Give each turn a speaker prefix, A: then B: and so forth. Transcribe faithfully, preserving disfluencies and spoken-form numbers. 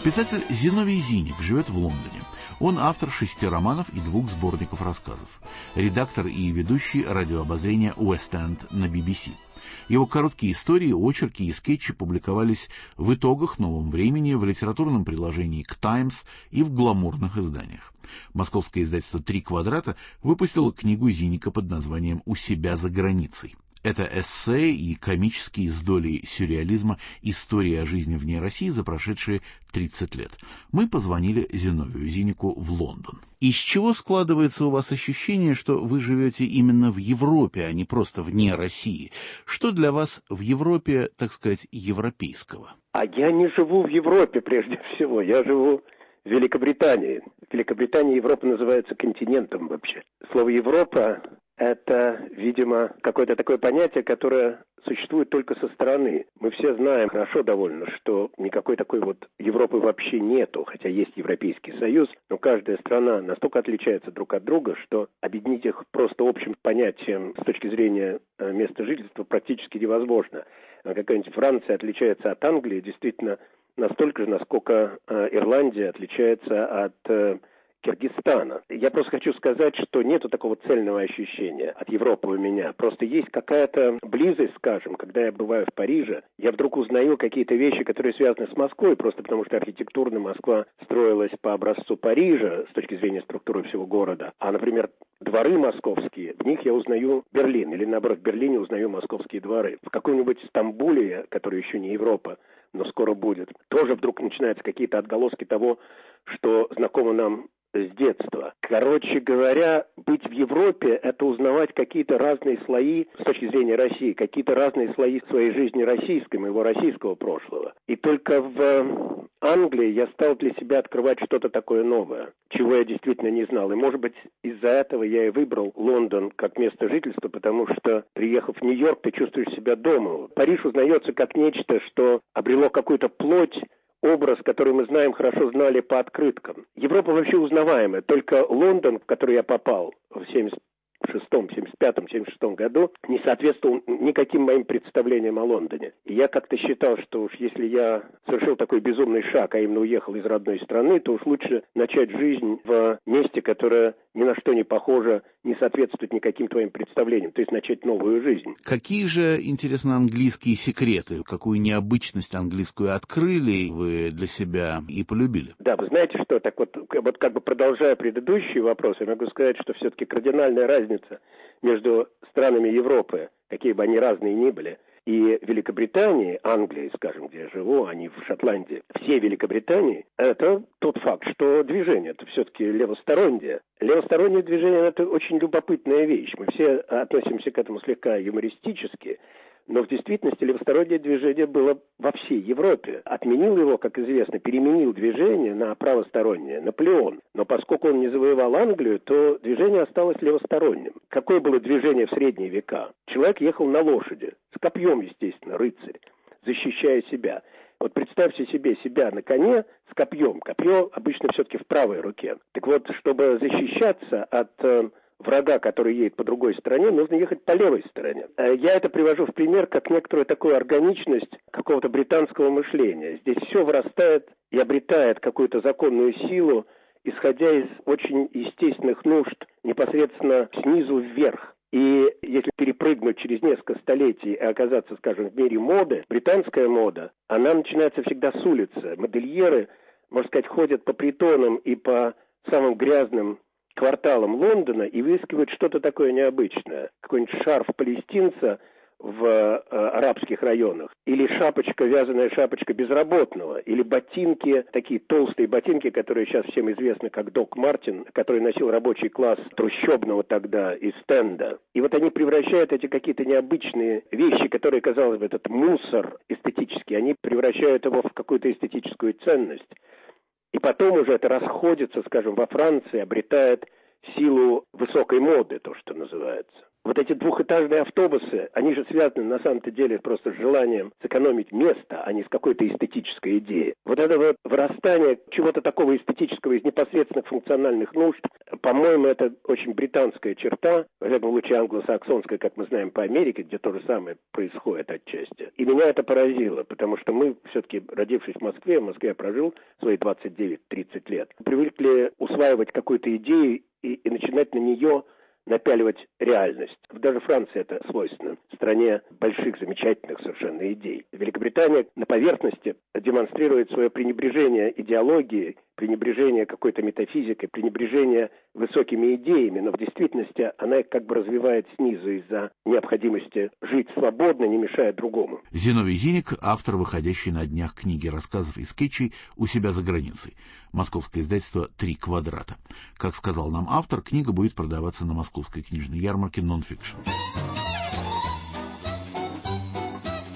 A: Писатель Зиновий Зиник живет в Лондоне. Он автор шести романов и двух сборников рассказов. Редактор и ведущий радиообозрения West End на би би си. Его короткие истории, очерки и скетчи публиковались в итогах «Новом времени», в литературном приложении к «Таймс» и в гламурных изданиях. Московское издательство «Три квадрата» выпустило книгу Зиника под названием «У себя за границей». Это эссе и комические с долей сюрреализма истории о жизни вне России за прошедшие тридцать лет. Мы позвонили Зиновию Зинику в Лондон. Из чего складывается у вас ощущение, что вы живете именно в Европе, а не просто вне России? Что для вас в Европе, так сказать, европейского?
B: А я не живу в Европе прежде всего, я живу в Великобритании. В Великобритании Европа называется континентом вообще. Слово «Европа» — это, видимо, какое-то такое понятие, которое существует только со стороны. Мы все знаем хорошо довольно, что никакой такой вот Европы вообще нету, хотя есть Европейский Союз, но каждая страна настолько отличается друг от друга, что объединить их просто общим понятием с точки зрения места жительства практически невозможно. Какая-нибудь Франция отличается от Англии действительно настолько же, насколько Ирландия отличается от Киргизстана. Я просто хочу сказать, что нету такого цельного ощущения от Европы у меня. Просто есть какая-то близость, скажем, когда я бываю в Париже, я вдруг узнаю какие-то вещи, которые связаны с Москвой, просто потому что архитектурно Москва строилась по образцу Парижа с точки зрения структуры всего города. А, например, дворы московские, в них я узнаю Берлин, или наоборот, в Берлине узнаю московские дворы. В каком-нибудь Стамбуле, который еще не Европа, но скоро будет, тоже вдруг начинаются какие-то отголоски того, что знакомо нам с детства. Короче говоря, быть в Европе – это узнавать какие-то разные слои с точки зрения России, какие-то разные слои своей жизни российской, моего российского прошлого. И только в Англии я стал для себя открывать что-то такое новое, чего я действительно не знал. И, может быть, из-за этого я и выбрал Лондон как место жительства, потому что, приехав в Нью-Йорк, ты чувствуешь себя дома. Париж узнается как нечто, что обрело какую-то плоть, образ, который мы знаем, хорошо знали по открыткам. Европа вообще узнаваемая. Только Лондон, в который я попал в семьдесят шестом, семьдесят пятом, семьдесят шестом году, не соответствовал никаким моим представлениям о Лондоне. И я как-то считал, что уж если я совершил такой безумный шаг, а именно уехал из родной страны, то уж лучше начать жизнь в месте, которое ни на что не похоже, не соответствует никаким твоим представлениям, то есть начать новую жизнь.
A: Какие же, интересно, английские секреты, какую необычность английскую открыли вы для себя и полюбили?
B: Да, вы знаете что, так вот, вот как бы продолжая предыдущий вопрос, я могу сказать, что все-таки кардинальная разница между странами Европы, какие бы они разные ни были, и Великобритании, Англии, скажем, где я живу, а не в Шотландии, всей Великобритании, это тот факт, что движение это все-таки левостороннее. Левостороннее движение – это очень любопытная вещь. Мы все относимся к этому слегка юмористически, но в действительности левостороннее движение было во всей Европе. Отменил его, как известно, переменил движение на правостороннее Наполеон. Но поскольку он не завоевал Англию, то движение осталось левосторонним. Какое было движение в средние века? Человек ехал на лошади, с копьем, естественно, рыцарь, защищая себя. Вот представьте себе себя на коне с копьем. Копье обычно все-таки в правой руке. Так вот, чтобы защищаться от э, врага, который едет по другой стороне, нужно ехать по левой стороне. Я это привожу в пример как некоторую такую органичность какого-то британского мышления. Здесь все вырастает и обретает какую-то законную силу, исходя из очень естественных нужд непосредственно снизу вверх. И если перепрыгнуть через несколько столетий и оказаться, скажем, в мире моды, британская мода, она начинается всегда с улицы. Модельеры, можно сказать, ходят по притонам и по самым грязным кварталам Лондона и выискивают что-то такое необычное. Какой-нибудь шарф палестинца в э, арабских районах, или шапочка, вязаная шапочка безработного, или ботинки, такие толстые ботинки, которые сейчас всем известны как Док Мартин, который носил рабочий класс трущобного тогда из стенда. И вот они превращают эти какие-то необычные вещи, которые, казалось бы, этот мусор эстетический, они превращают его в какую-то эстетическую ценность. И потом уже это расходится, скажем, во Франции, обретает силу высокой моды, то, что называется. Вот эти двухэтажные автобусы, они же связаны на самом-то деле просто с желанием сэкономить место, а не с какой-то эстетической идеей. Вот это вот вырастание чего-то такого эстетического из непосредственных функциональных нужд, по-моему, это очень британская черта, во всяком случае англосаксонская, как мы знаем по Америке, где то же самое происходит отчасти. И меня это поразило, потому что мы, все-таки родившись в Москве, в Москве я прожил свои двадцать девять тридцать лет, привыкли усваивать какую-то идею и, и начинать на нее напяливать реальность. Даже Франции это свойственно, в стране больших, замечательных совершенно идей. Великобритания на поверхности демонстрирует свое пренебрежение идеологией, пренебрежение какой-то метафизикой, пренебрежение высокими идеями, но в действительности она их как бы развивает снизу из-за необходимости жить свободно, не мешая другому.
A: Зиновий Зиник, автор выходящей на днях книги рассказов и скетчей «У себя за границей». Московское издательство «Три квадрата». Как сказал нам автор, книга будет продаваться на московской книжной ярмарке «Нонфикшн».